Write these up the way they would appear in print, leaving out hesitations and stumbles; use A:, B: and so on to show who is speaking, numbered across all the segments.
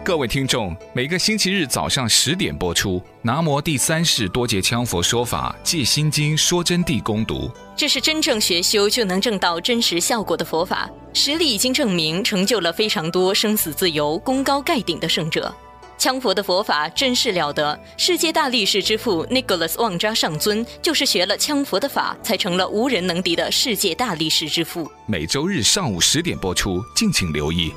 A: 各位听众，每个星期日早上10点播出，南摩第三世多杰羌佛说法戒心经说真谛攻读。
B: 这是真正学修就能证到真实效果的佛法，实力已经证明，成就了非常多生死自由、功高盖顶的圣者。羌佛的佛法真是了得，世界大力士之父 Nicholas 旺扎上尊就是学了羌佛的法，才成了无人能敌的世界大力士之父。
A: 每周日上午10点播出，敬请留意。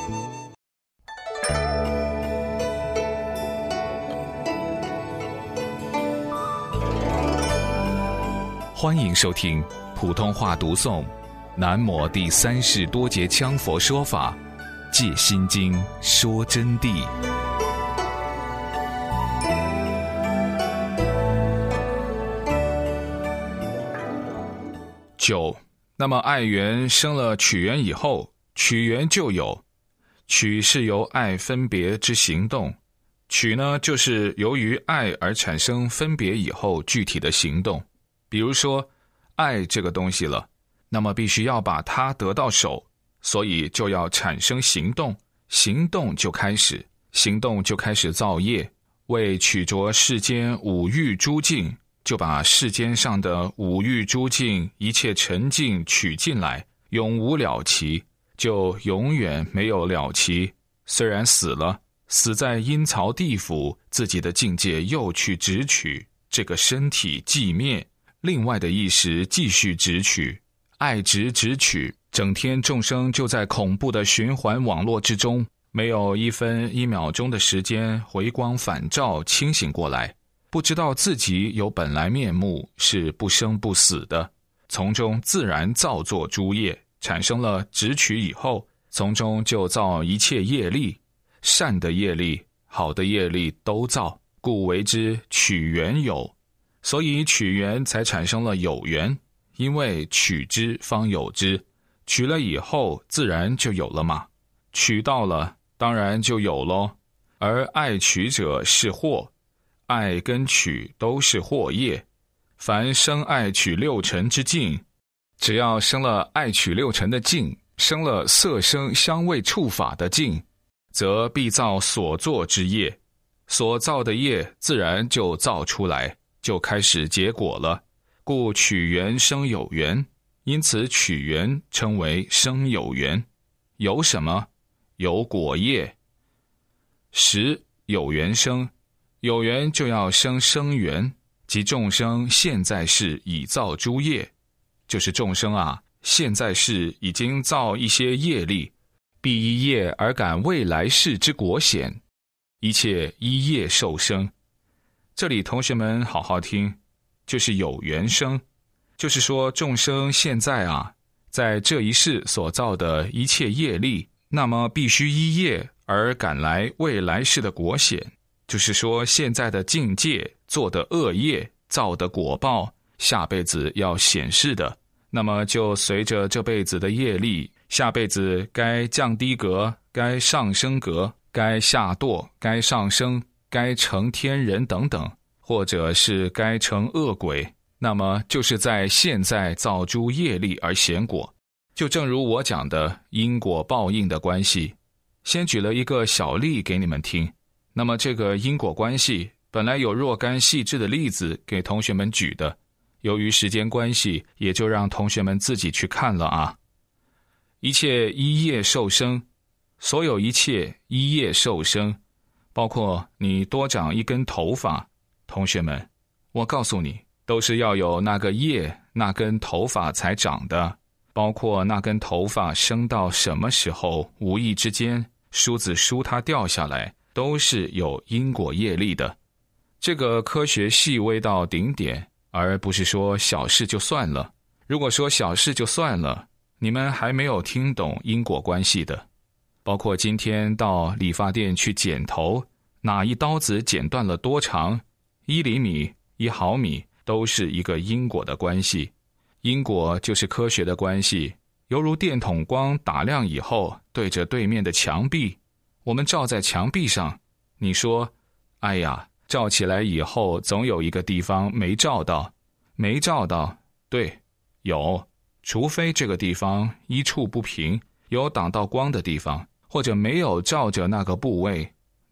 A: 欢迎收听普通话读诵南摩第三世多杰羌佛说法戒心经说真谛。9. 那么爱缘生了取缘以后，取缘就有。取是由爱分别之行动，取呢就是由于爱而产生分别以后具体的行动。比如说爱这个东西了，那么必须要把它得到手，所以就要产生行动，行动就开始造业，为取着世间五欲诸境，就把世间上的五欲诸境一切沉静取进来，永无了期，就永远没有了期。虽然死了，死在阴曹地府，自己的境界又去直取，这个身体寂灭，另外的意识继续直取，爱直取，整天众生就在恐怖的循环网络之中，没有1分1秒钟的时间回光返照清醒过来，不知道自己有本来面目，是不生不死的，从中自然造作诸业，产生了直取以后，从中就造一切业力，善的业力、好的业力都造，故为之取缘有。所以取缘才产生了有缘，因为取之方有之，取了以后自然就有了嘛，取到了当然就有咯。而爱取者是祸，爱跟取都是祸业，凡生爱取六尘之境，只要生了爱取六尘的境，生了色声香味触法的境，则必造所作之业，所造的业自然就造出来，就开始结果了，故取缘生有缘，因此取缘称为生有缘。有什么？有果业。10. 有缘生，有缘就要生缘，即众生现在世已造诸业，就是众生啊，现在世已经造一些业力，必依业而感未来世之果显，一切依业受生。这里同学们好好听，就是有缘生，就是说众生现在啊，在这一世所造的一切业力，那么必须依业而赶来未来世的果显，就是说现在的境界做的恶业造的果报，下辈子要显示的，那么就随着这辈子的业力，下辈子该降低格，该上升格，该下堕，该上升，该成天人等等，或者是该成恶鬼，那么就是在现在造诸业力而显果。就正如我讲的因果报应的关系，先举了一个小例给你们听，那么这个因果关系本来有若干细致的例子给同学们举的，由于时间关系，也就让同学们自己去看了啊。一切依业受生，所有一切依业受生，包括你多长一根头发，同学们，我告诉你，都是要有那个业，那根头发才长的，包括那根头发生到什么时候，无意之间梳子梳它掉下来，都是有因果业力的。这个科学细微到顶点，而不是说小事就算了。如果说小事就算了，你们还没有听懂因果关系的。包括今天到理发店去剪头，哪一刀子剪断了多长，1厘米、1毫米，都是一个因果的关系。因果就是科学的关系，犹如电筒光打亮以后，对着对面的墙壁，我们照在墙壁上，你说，哎呀，照起来以后总有一个地方没照到，对，有，除非这个地方一处不平，有挡到光的地方，或者没有照着那个部位，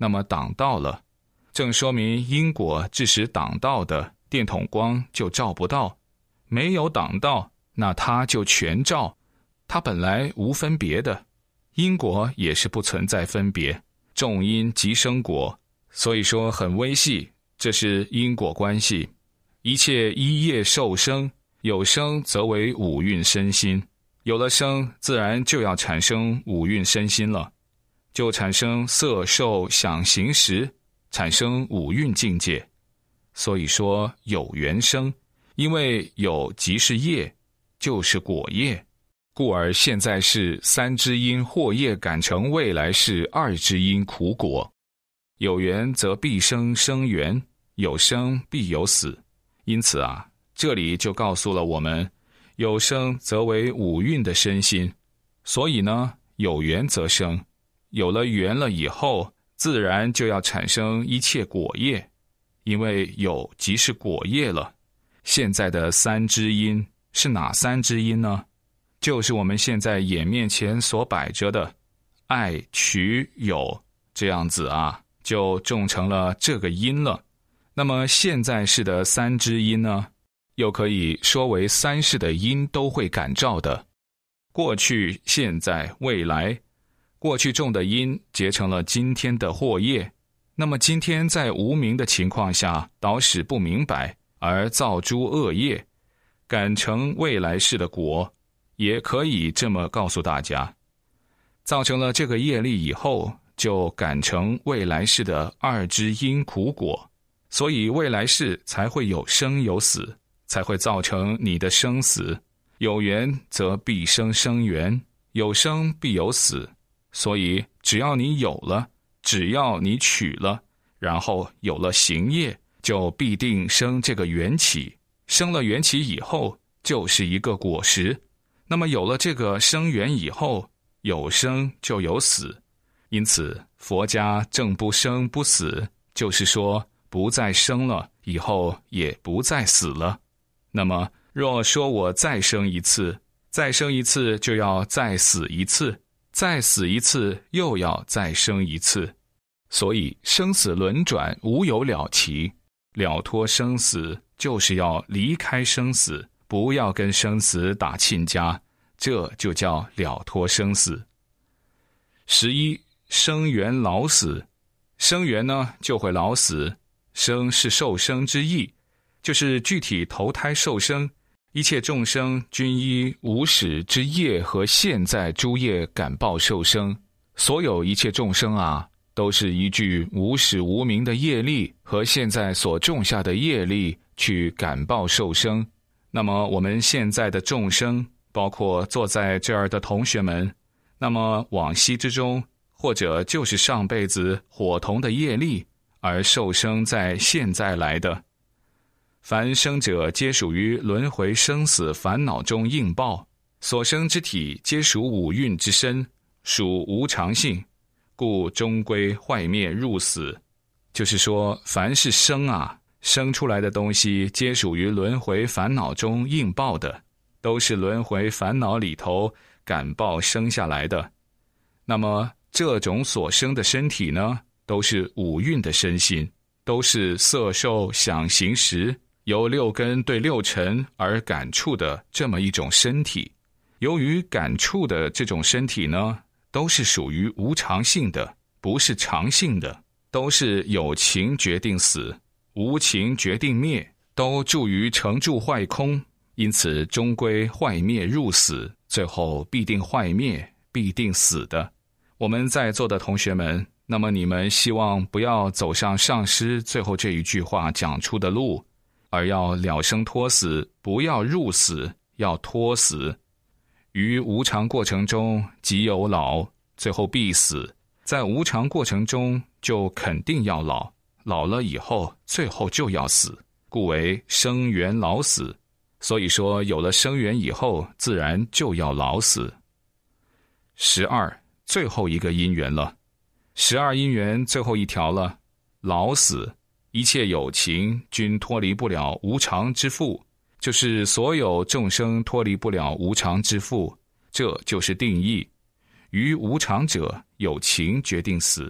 A: 那么挡道了，正说明因果致使挡道的电筒光就照不到，没有挡道，那它就全照，它本来无分别的，因果也是不存在分别，种因即生果，所以说很微细，这是因果关系。一切依业受生，有生则为五蕴身心，有了生，自然就要产生五蕴身心了，就产生色受想行识，产生五蕴境界。所以说有缘生，因为有即是业，就是果业，故而现在是三之因祸业感成未来是二之因苦果。有缘则必生生缘，有生必有死。因此啊，这里就告诉了我们，有生则为五蕴的身心，所以呢，有缘则生，有了缘了以后，自然就要产生一切果业，因为有即是果业了。现在的三之因是哪三之因呢？就是我们现在眼面前所摆着的爱取有，这样子啊，就种成了这个因了。那么现在世的三之因呢，又可以说为三世的因都会感召的，过去、现在、未来。过去种的因结成了今天的祸业，那么今天在无明的情况下导使不明白而造诸恶业，感成未来世的果，也可以这么告诉大家。造成了这个业力以后，就感成未来世的二之因苦果，所以未来世才会有生有死，才会造成你的生死。有缘则必生生缘，有生必有死。所以只要你有了，只要你取了，然后有了行业，就必定生这个缘起。生了缘起以后，就是一个果实。那么有了这个生缘以后，有生就有死。因此佛家正不生不死，就是说不再生了，以后也不再死了。那么若说我再生一次，再生一次就要再死一次，再死一次又要再生一次。所以生死轮转无有了期，了脱生死就是要离开生死，不要跟生死打亲家，这就叫了脱生死。11生缘老死，生缘呢就会老死，生是受生之意，就是具体投胎受生。一切众生均依无始之业和现在诸业感报受生，所有一切众生啊，都是依据无始无明的业力和现在所种下的业力去感报受生。那么我们现在的众生，包括坐在这儿的同学们，那么往昔之中，或者就是上辈子伙同的业力而受生在现在来的。凡生者皆属于轮回生死烦恼中应报，所生之体皆属五蕴之身，属无常性，故终归坏灭入死。就是说凡是生啊，生出来的东西皆属于轮回烦恼中应报的，都是轮回烦恼里头感报生下来的。那么这种所生的身体呢，都是五蕴的身心，都是色受想行识，由六根对六尘而感触的这么一种身体。由于感触的这种身体呢，都是属于无常性的，不是常性的，都是有情决定死，无情决定灭，都住于成住坏空，因此终归坏灭入死，最后必定坏灭，必定死的。我们在座的同学们，那么你们希望不要走上上师最后这一句话讲出的路，而要了生脱死，不要入死，要脱死。于无常过程中即有老，最后必死。在无常过程中就肯定要老，老了以后最后就要死，故为生缘老死。所以说有了生缘以后，自然就要老死。12最后一个因缘了，12因缘最后一条了，老死。一切有情均脱离不了无常之缚，就是所有众生脱离不了无常之缚，这就是定义。于无常者，有情决定死，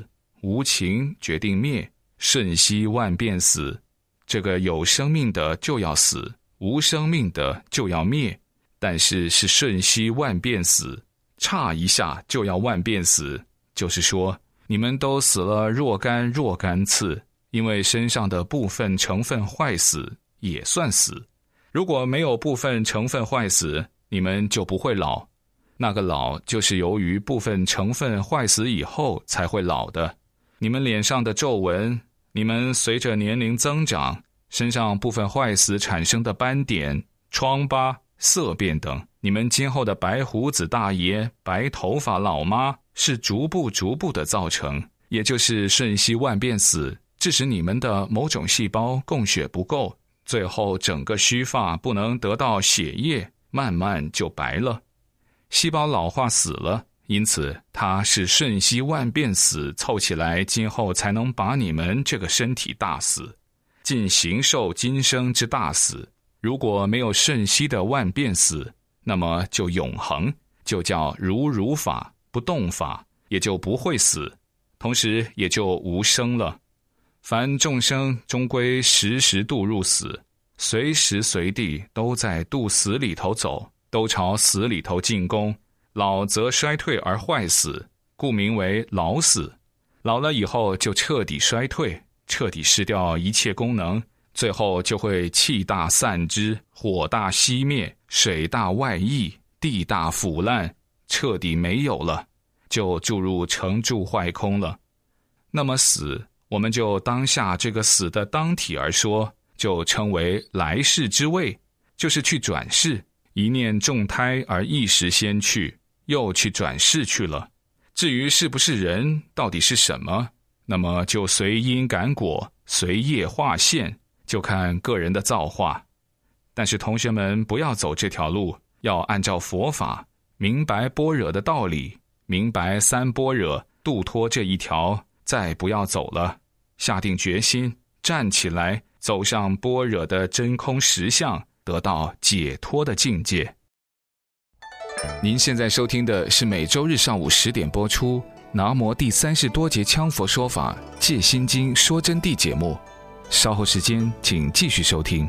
A: 无情决定灭，瞬息万变死。这个有生命的就要死，无生命的就要灭，但是是瞬息万变死，差一下就要万变死。就是说，你们都死了若干若干次，因为身上的部分成分坏死也算死。如果没有部分成分坏死，你们就不会老。那个老就是由于部分成分坏死以后才会老的。你们脸上的皱纹，你们随着年龄增长，身上部分坏死产生的斑点、疮疤、色变等，你们今后的白胡子大爷、白头发老妈，是逐步的造成，也就是瞬息万变死，致使你们的某种细胞供血不够，最后整个须发不能得到血液，慢慢就白了。细胞老化死了，因此它是瞬息万变死凑起来，今后才能把你们这个身体大死，尽形寿今生之大死。如果没有瞬息的万变死，那么就永恒，就叫如法不动法，也就不会死，同时也就无生了。凡众生终归时时堕入死，随时随地都在度死里头走，都朝死里头进攻。老则衰退而坏死，故名为老死。老了以后就彻底衰退，彻底失掉一切功能，最后就会气大散之，火大熄灭，水大外溢，地大腐烂，彻底没有了，就注入成住坏空了。那么死，我们就当下这个死的当体而说，就称为来世之位，就是去转世，一念重胎而一时先去，又去转世去了。至于是不是人，到底是什么，那么就随因感果，随业化现，就看个人的造化。但是同学们不要走这条路，要按照佛法，明白般若的道理，明白三般若，度脱这一条，再不要走了。下定决心，站起来，走上般若的真空实相，得到解脱的境界。您现在收听的是每周日上午10点播出南无第30多节羌佛说法戒心经说真谛节目，稍后时间请继续收听。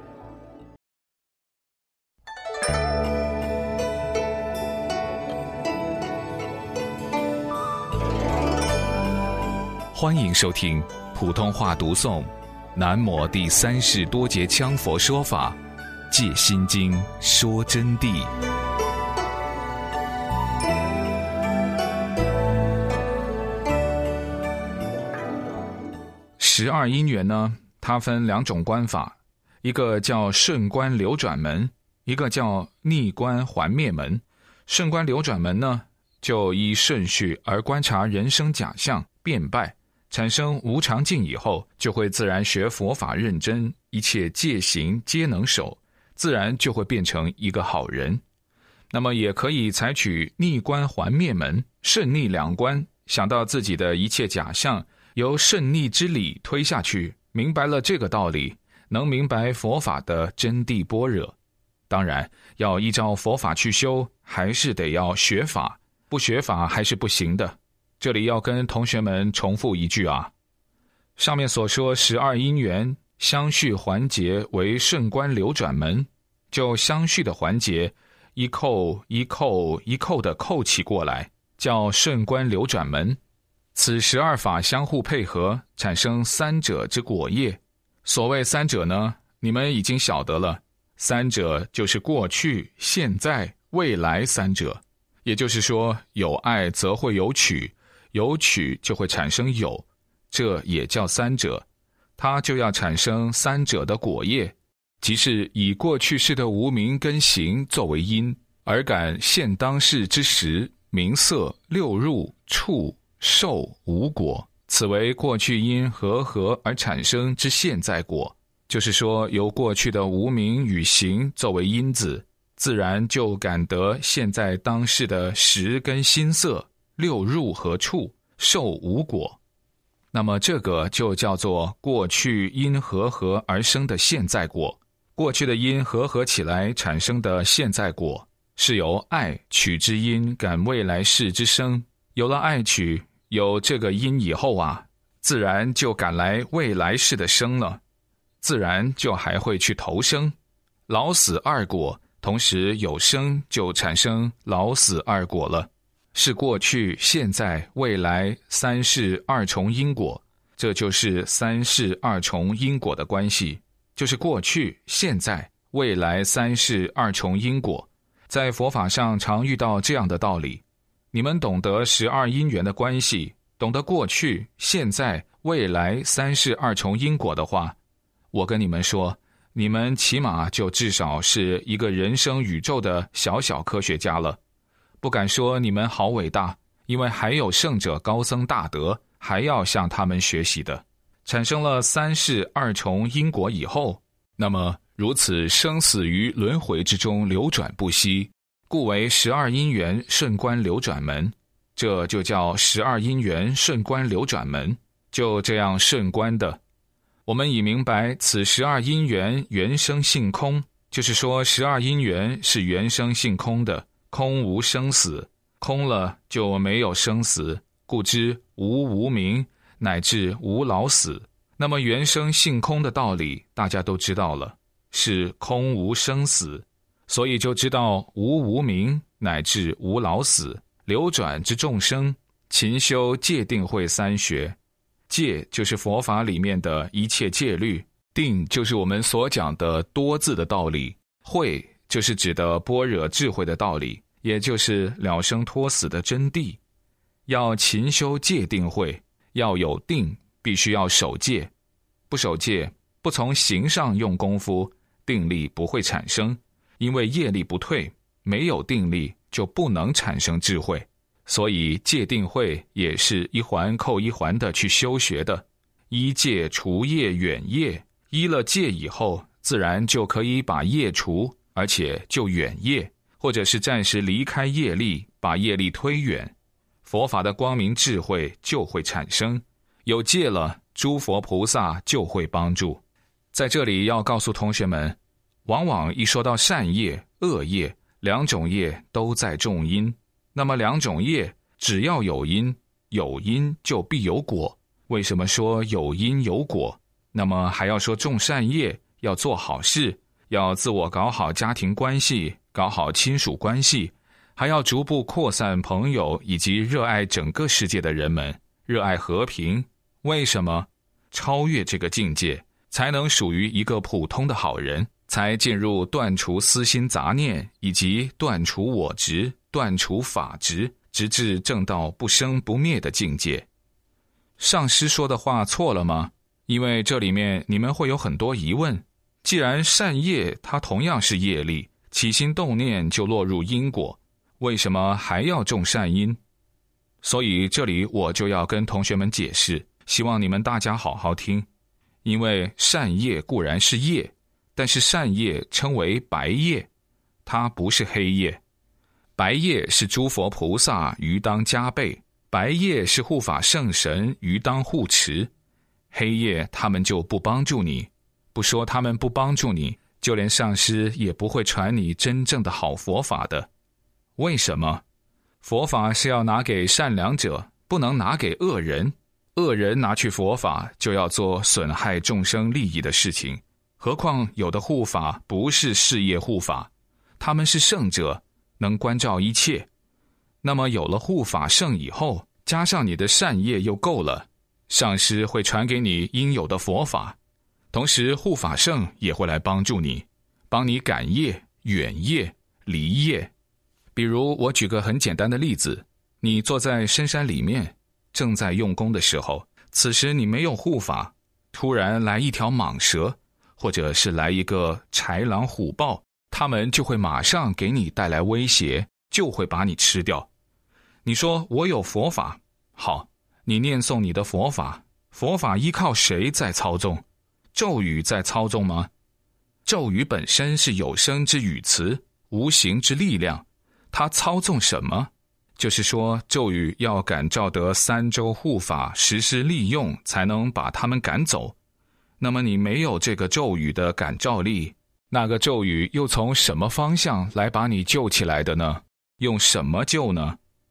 A: 欢迎收听普通话读诵南无第30多节羌佛说法戒心经说真谛。12因缘呢，它分2种观法，一个叫顺观流转门，一个叫逆观还灭门。顺观流转门呢，就依顺序而观察人生假象变败，产生无常境以后，就会自然学佛法认真，一切戒行皆能守，自然就会变成一个好人。那么也可以采取逆观还灭门，顺逆2观，想到自己的一切假象，由顺逆之理推下去，明白了这个道理，能明白佛法的真谛般若。当然要依照佛法去修，还是得要学法，不学法还是不行的。这里要跟同学们重复一句啊，上面所说12因缘相续环节为顺观流转门，就相续的环节一扣一扣一扣的扣起过来，叫顺观流转门。此12法相互配合，产生3者之果业。所谓3者呢，你们已经晓得了，3者就是过去、现在、未来3者。也就是说，有爱则会有取，有取就会产生有，这也叫3者。它就要产生3者的果业，即是以过去世的无明跟行作为因，而感现当世之时、名色、六入、触、受、无果，此为过去因合而产生之现在果。就是说，由过去的无明与行作为因子，自然就感得现在当世的识跟心色、六入和触、受、无果。那么这个就叫做过去因合而生的现在果。过去的因合起来产生的现在果，是由爱取之因感未来世之生，有了爱取， 有这个因以后啊，自然就赶来未来世的生了，自然就还会去投生。老死二果，同时有生就产生老死二果了，是过去、现在、未来三世二重因果。这就是三世二重因果的关系，就是过去、现在、未来三世二重因果。在佛法上常遇到这样的道理，你们懂得12因缘的关系，懂得过去、现在、未来三世二重因果的话，我跟你们说，你们起码就至少是一个人生宇宙的小小科学家了。不敢说你们好伟大，因为还有圣者高僧大德还要向他们学习的。产生了三世二重因果以后，那么如此生死于轮回之中流转不息，故为12因缘顺观流转门。这就叫12因缘顺观流转门，就这样顺观的。我们已明白此12因缘原生性空，就是说12因缘是原生性空的，空无生死，空了就没有生死，故知无明，乃至无老死。那么原生性空的道理大家都知道了，是空无生死，所以就知道无明乃至无老死。流转之众生，勤修戒定慧三学。戒就是佛法里面的一切戒律，定就是我们所讲的多字的道理，慧就是指的般若智慧的道理，也就是了生脱死的真谛。要勤修戒定慧，要有定，必须要守戒。不守戒，不从行上用功夫，定力不会产生，因为业力不退，没有定力就不能产生智慧。所以戒定慧也是一环扣一环的去修学的。依戒除业远业，依了戒以后，自然就可以把业除，而且就远业，或者是暂时离开业力，把业力推远，佛法的光明智慧就会产生。有戒了，诸佛菩萨就会帮助。在这里要告诉同学们，往往一说到善业、恶业，两种业都在种因。那么两种业只要有因，有因就必有果。为什么说有因有果？那么还要说种善业，要做好事，要自我搞好家庭关系，搞好亲属关系，还要逐步扩散朋友以及热爱整个世界的人们，热爱和平。为什么？超越这个境界，才能属于一个普通的好人，才进入断除私心杂念，以及断除我执，断除法执，直至证到不生不灭的境界。上师说的话错了吗？因为这里面你们会有很多疑问。既然善业它同样是业力，起心动念就落入因果，为什么还要种善因？所以这里我就要跟同学们解释，希望你们大家好好听。因为善业固然是业，但是善业称为白业，它不是黑业。白业是诸佛菩萨于当加倍，白业是护法圣神于当护持。黑夜他们就不帮助你，不说他们不帮助你，就连上师也不会传你真正的好佛法的。为什么？佛法是要拿给善良者，不能拿给恶人。恶人拿去佛法，就要做损害众生利益的事情。何况有的护法不是事业护法，他们是圣者，能关照一切。那么有了护法圣以后，加上你的善业又够了，上师会传给你应有的佛法，同时护法圣也会来帮助你，帮你赶业、远业、离业。比如我举个很简单的例子，你坐在深山里面，正在用功的时候，此时你没有护法，突然来一条蟒蛇，或者是来一个豺狼虎豹，他们就会马上给你带来威胁，就会把你吃掉。你说我有佛法，好，你念诵你的佛法，佛法依靠谁在操纵？咒语在操纵吗？咒语本身是有声之语词，无形之力量，它操纵什么？就是说咒语要感召得三周护法实施利用，才能把他们赶走。那么你没有这个咒语的感召力，那个咒语又从什么方向来把你救起来的呢？用什么救呢？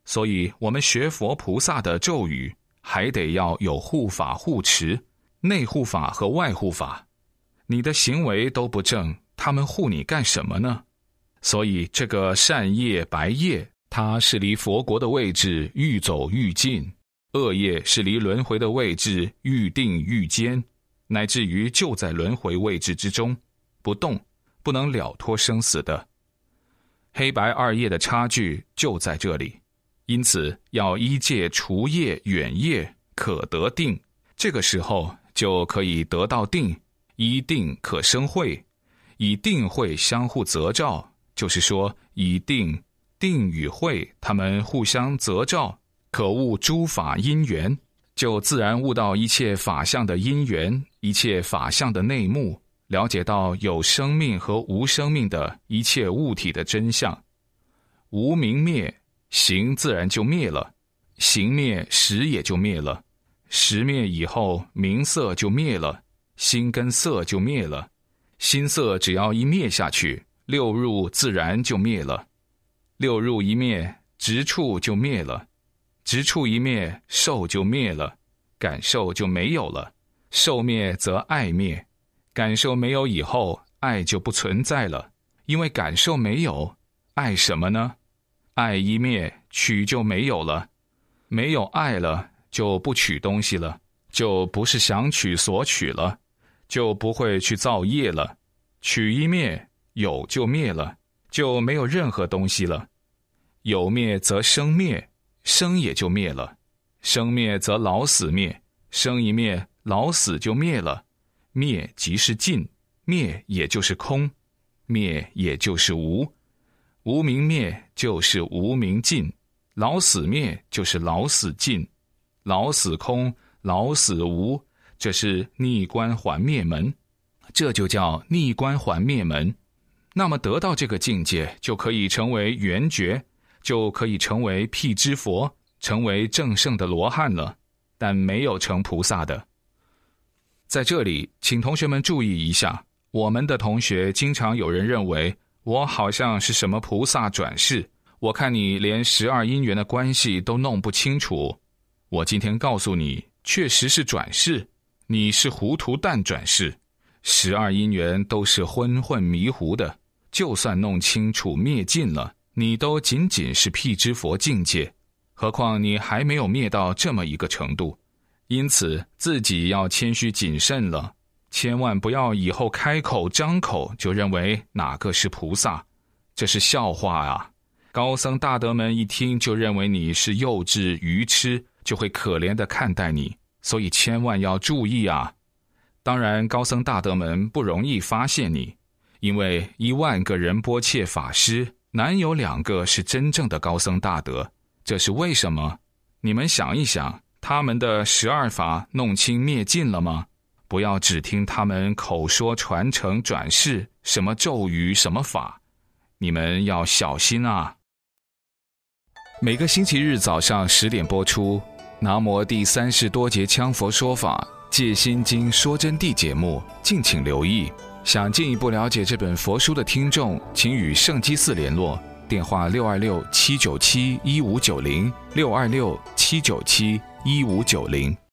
A: 所以我们学佛菩萨的咒语还得要有护法护持，内护法和外护法。你的行为都不正，他们护你干什么呢？所以这个善业白业，它是离佛国的位置愈走愈近，恶业是离轮回的位置愈定愈坚，乃至于就在轮回位置之中不动，不能了脱生死的。黑白二业的差距就在这里，因此要依戒除业远业，可得定，这个时候就可以得到定，依定可生慧，以定慧相互择照，就是说以定与慧它们互相择照，可悟诸法因缘，就自然悟到一切法相的因缘，一切法相的内幕，了解到有生命和无生命的一切物体的真相。无明灭，行自然就灭了，行灭识也就灭了，识灭以后名色就灭了，心跟色就灭了，心色只要一灭下去，六入自然就灭了，六入一灭，执处就灭了，执处一灭，受就灭了，感受就没有了，受灭则爱灭，感受没有以后，爱就不存在了，因为感受没有，爱什么呢？爱一灭，取就没有了，没有爱了，就不取东西了，就不是想取所取了，就不会去造业了，取一灭，有就灭了，就没有任何东西了，有灭则生灭，生也就灭了，生灭则老死灭，生一灭，老死就灭了，灭即是尽，灭也就是空，灭也就是无，无明灭就是无明尽，老死灭就是老死尽，老死空，老死无，这是逆观还灭门，这就叫逆观还灭门。那么得到这个境界，就可以成为圆觉，就可以成为辟支佛，成为正圣的罗汉了，但没有成菩萨的。在这里请同学们注意一下，我们的同学经常有人认为我好像是什么菩萨转世，我看你连12因缘的关系都弄不清楚。我今天告诉你，确实是转世，你是糊涂蛋转世，12因缘都是昏混迷糊的，就算弄清楚灭尽了，你都仅仅是辟支佛境界，何况你还没有灭到这么一个程度。因此自己要谦虚谨慎了，千万不要以后开口张口就认为哪个是菩萨，这是笑话啊！高僧大德们一听就认为你是幼稚愚痴，就会可怜地看待你，所以千万要注意啊！当然高僧大德们不容易发现你，因为10000个仁波切法师难有2个是真正的高僧大德，这是为什么？你们想一想，他们的12法弄清灭尽了吗？不要只听他们口说传承转世，什么咒语什么法，你们要小心啊！每个星期日早上10点播出南无第3世多杰羌佛说法戒心经说真谛节目，敬请留意。想进一步了解这本佛书的听众，请与圣基寺联络，电话626-797-1590 626-797-1590。